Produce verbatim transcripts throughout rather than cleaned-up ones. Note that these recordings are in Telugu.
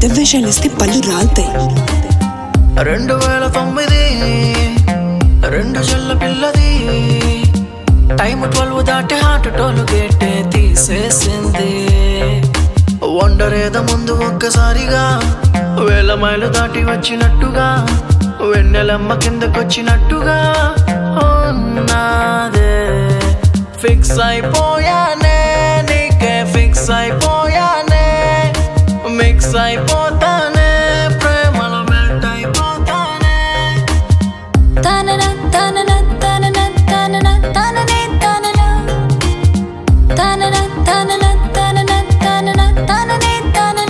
పెద్ద వేషాలు ఇస్తే పళ్ళు రాలుతాయి. రెండు వేల తొమ్మిది రెండు చెల్ల పిల్లది టైము ట్వెల్వ్ దాటి హార్ట్ టోలు గేటే తీసేసింది. వండరేద ముందు ఒక్కసారిగా వేల మైలు దాటి వచ్చినట్టుగా వెన్నెలమ్మ కిందకొచ్చినట్టుగా ఉన్నదే. ఫిక్స్ అయిపోయానే నీకే ఫిక్స్ అయిపోయానే మిక్స్ అయిపోతానే ప్రేమలో మెల్ట్ అయిపోతానే. తనన తనన తనన తనన తననే తనన తనన తనన తనన తనన తననే తనన.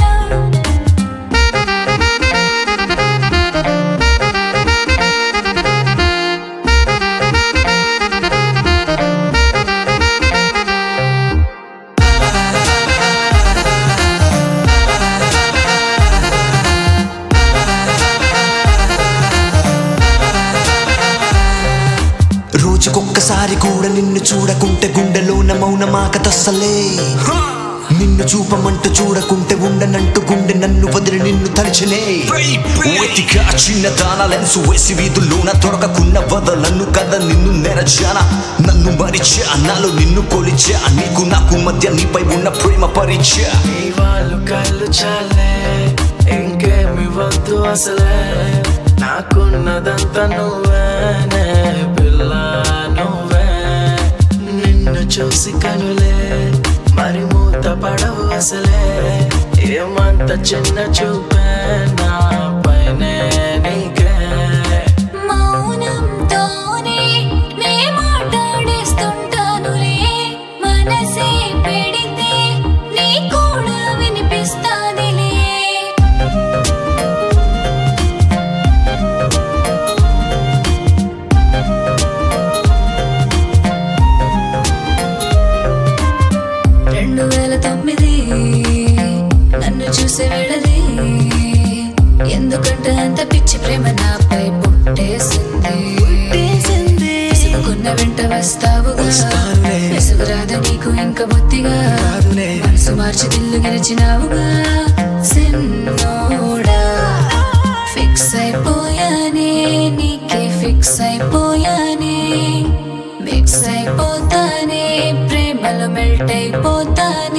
రోజుకొక్కసారి కూడా నిన్ను చూడకుంటే గుండెలోన మౌనమాకతస్సలే. నిన్ను చూపమంటూ చూడకుంటే ఉండనంటూ గుండె నన్ను వదిలి నిన్ను తడిచలే. వెతికా చిన్నదాన లెన్స్ వేసి వీధుల్లోన దొరకకున్న వదలను కదా నిన్ను నెరచానా. నన్ను మరిచా నాలో నిన్ను కొలిచా నీకు నాకు మధ్య నీపై ఉన్న ప్రేమ పరిచా. నీ వాళ్ళు కళ్ళు చాలే ఇంకేమి వద్దు అసలే నాకున్నదంతా నువ్వేనే పిల్ల నువ్వే. నిన్ను చూసి కనులే మరి మూత పడవు అసలే ఏమంత చిన్న చూపే నా పైనే నీకే. మౌనంతోనే నే మాట్లాడేస్తుంటానులే మనసే పెడితే నీ కూడా వినిపిస్తాదిలే. రెండు వేల తొమ్మిది నన్ను చూసే వెళ్ళది ఎందుకంటే అంత పిచ్చి ప్రేమ నాపై పుట్టేసింది. విసుగుకున్న వెంట వస్తావుగా విసుగురాదు నీకు ఇంకా బొత్తిగా మనసు మార్చి దిల్లు గెలిచినావుగా సిన్నోడా. ఫిక్స్ అయిపోయానే నీకే ఫిక్స్ అయిపోయానే మిక్స్ అయిపోతానే ప్రేమలో మెల్ట్ అయిపోతానే.